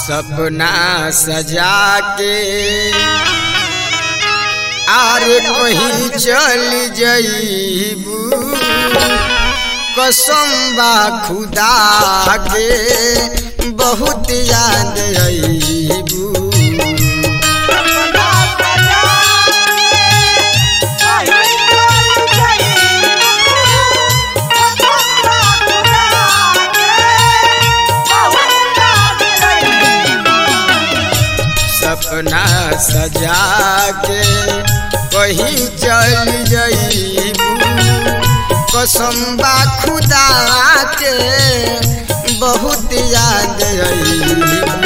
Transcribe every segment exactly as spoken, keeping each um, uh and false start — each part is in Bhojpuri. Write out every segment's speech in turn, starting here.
सपना सजा के आरे कहीं चल जईबू कसम बा खुदा के बहुत याद आईबू सपना सजा के कहीं चल जईबू कसम बा खुदा के बहुत याद आईबू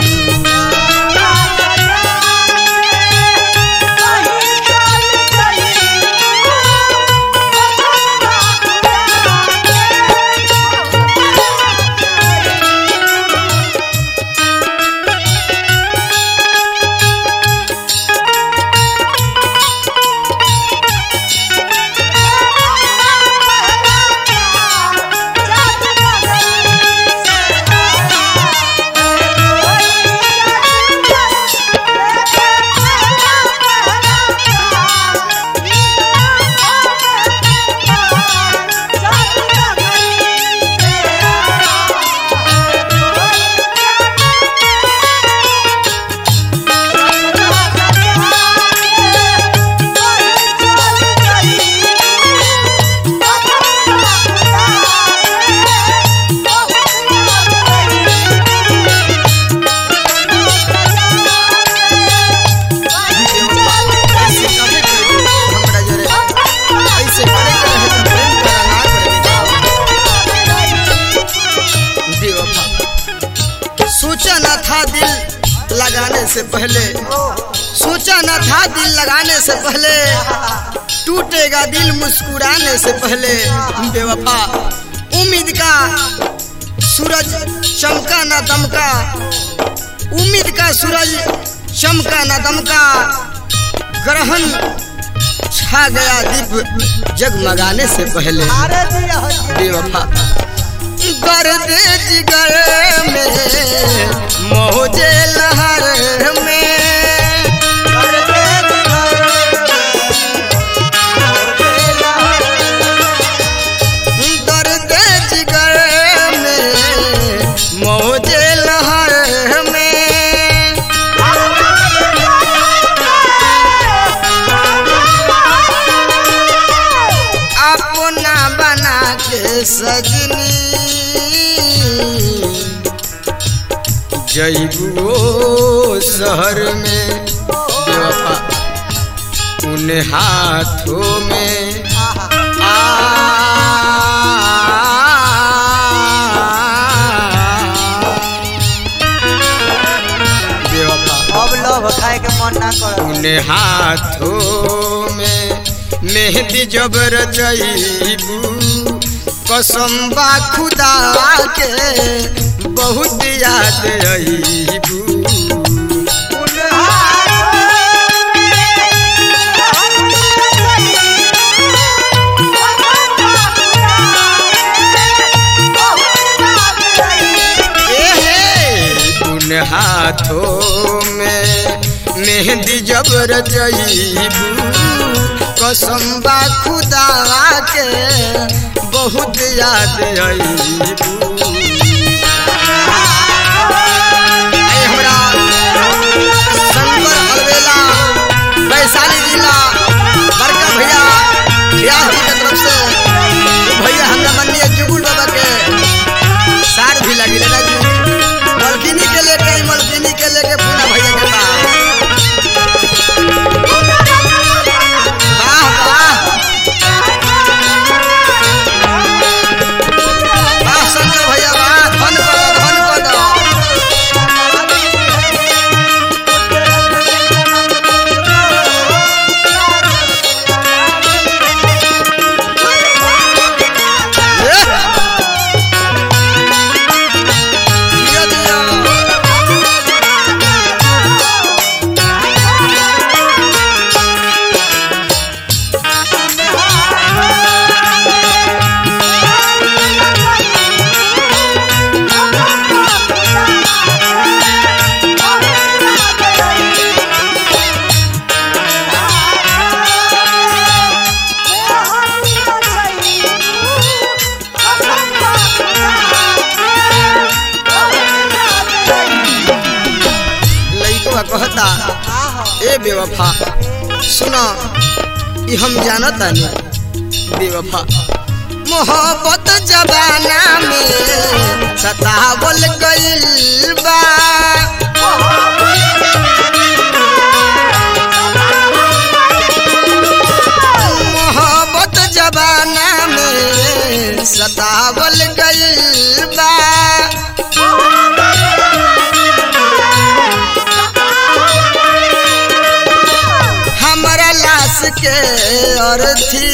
सोचा न था दिल लगाने से पहले सोचा न था दिल लगाने से पहले टूटेगा दिल मुस्कुराने से पहले बेवफा उम्मीद का सूरज चमका न दमका उम्मीद का सूरज चमका न दमका ग्रहण छा गया दीप जगमगाने से पहले बेवफा गर्द जिगर में मौजे लहर में गर्द जिगर में मौजे लहर में अपना बना के सजनी जईबू शहर में बेवफा उन हाथों में आ बेवफा अब लव खाए के मन ना कर उन हाथों में मेहंदी जब रचईबू कसम बा खुदा के बहुत याद आईबू उन हाथों में मेहंदी जब रचईबू कसम बा खुदा के बहुत याद आईबू वैशाली जिला बड़का भैया व्यास जी की तरफ से भैया हमरा मन्नी जुगुल बाबा के सार भी लगी लेना जी मलकिनी के लेके मलकिनी के लेके पूरा भैया के वाह वाह वाह संजय भैया वाह धन कर धन कर सुना ये हम जानता नहीं बेवफा मोहब्बत जबाना में सतावल गइल बा मोहब्बत जबाना में सतावल गइल बा हमारा लाश के अर्थी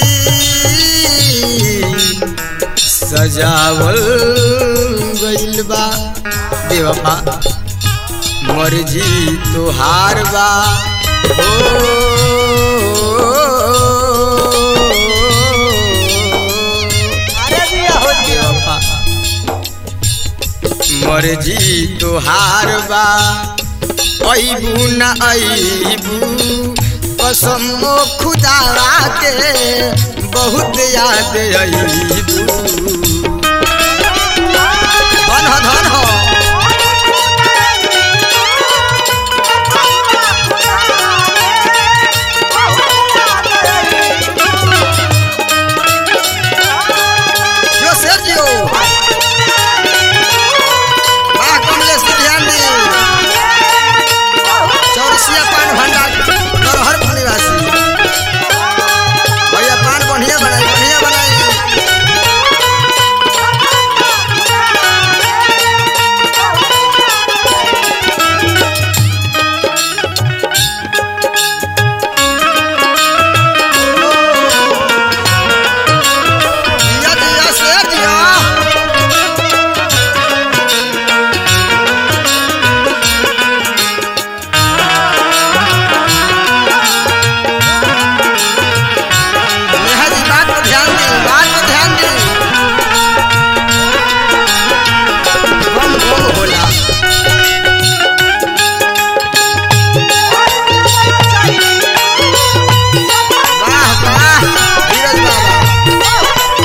सजावल गइल बा बेवफा मर्जी तोहार बा हो अरे दिया हो बेवफा मर्जी तोहार बा अइबू न अइबू कसम खुदा के बहुत याद अइबू धन हो धन हो जो शेर जी हो वाह कमलेश जी ध्यान दी चौरसिया पान भंडार नरहर निवासी भैया पान बढ़िया बनाई बढ़िया बनाई दिया दिया शेर दिया नेहा जी बात पर ध्यान दी बात पर ध्यान दी बम बम होला वाह वाह धीरज बाबा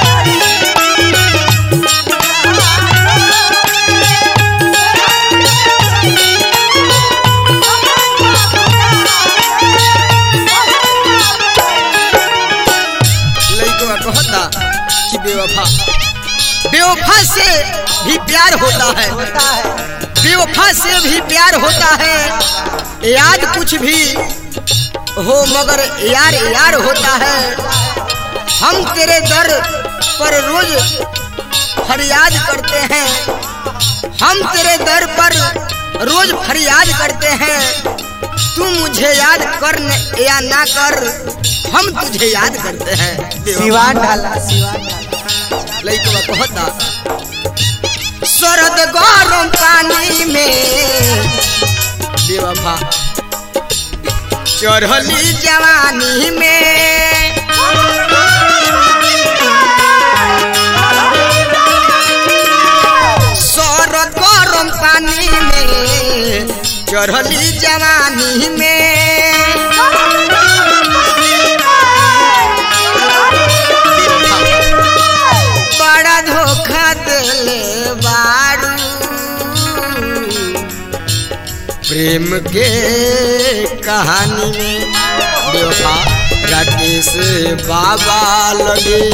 लइकवा कहता कि बेवफा बेवफा से भी प्यार होता है होता है बेवफा से भी प्यार होता है याद कुछ भी हो मगर यार यार होता है हम तेरे दर पर रोज फरियाद करते हैं हम तेरे दर पर रोज फरियाद करते हैं तू मुझे याद कर न- या ना कर हम तुझे याद करते हैं बेवफा। सिवान ढाला सिवान ढाला लइकवा कहता सरद गरम पानी में बेवफा चढ़ली जवानी में सरद गरम पानी में चढ़ली जवानी में बड़ा धोखा दिले बारू प्रेम के कहानी में बेवफा राकेश बाबा लगे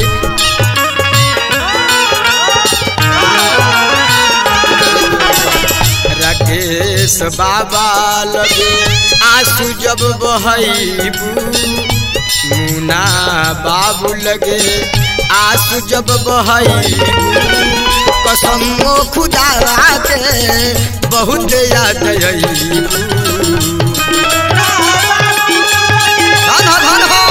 राकेश बाबा लगे आंसू जब बहबू मुना बाबू लगे आंसू जब बहबू कसम खुदा के बहुत याद अइबू धन हो धन हो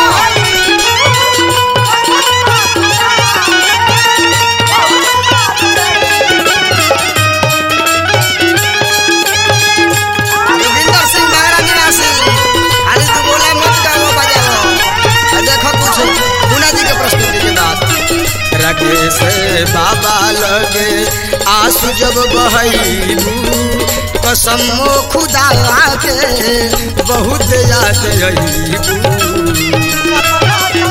जोगिंदर सिंह बागरा निवासी खाली तू बोला मत का वो बजाओ आ देखो कुछ गुना जी के प्रस्तुति के बाद राकेश बाबा लगे आंसू जब बहबू कसम खुदा के बहुत याद अइबू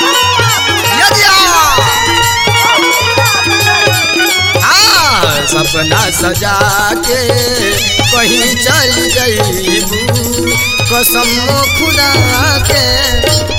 हाँ सब सपना सजा के कहीं चल जाइबू कसम खुदा के